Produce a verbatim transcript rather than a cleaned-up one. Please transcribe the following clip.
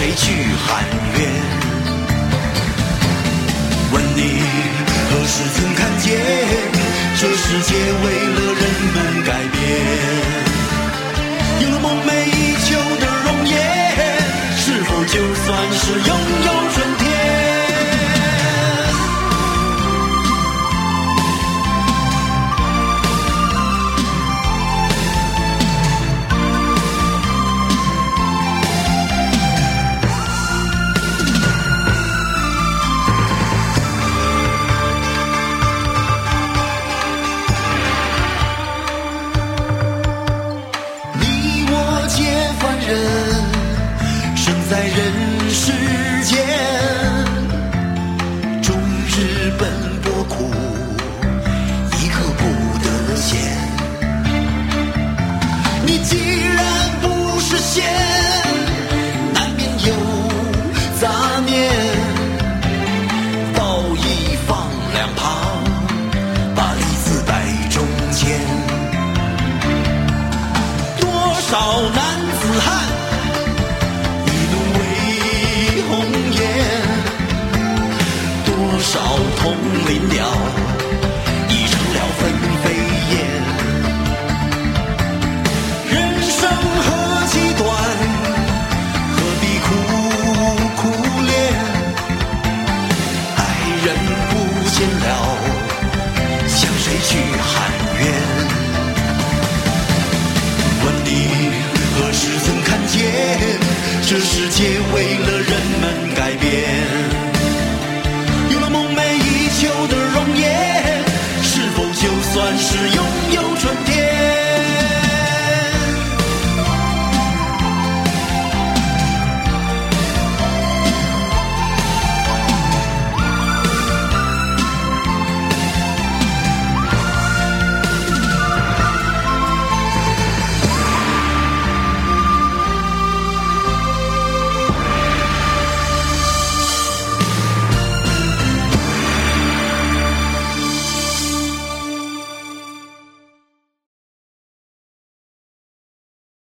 谁去喊冤？问你何时曾看见，这世界为了人们改变？有了梦寐以求的容颜，是否就算是拥有春天？在人世间，终日奔波苦，一刻不得闲。你既然不是仙，难免有杂念。道义放两旁，把利字摆中间。多少男子汉少同林鸟，已成了纷飞燕。人生何其短，何必苦苦恋？爱人不见了，向谁去喊冤？问你何时曾看见，这世界为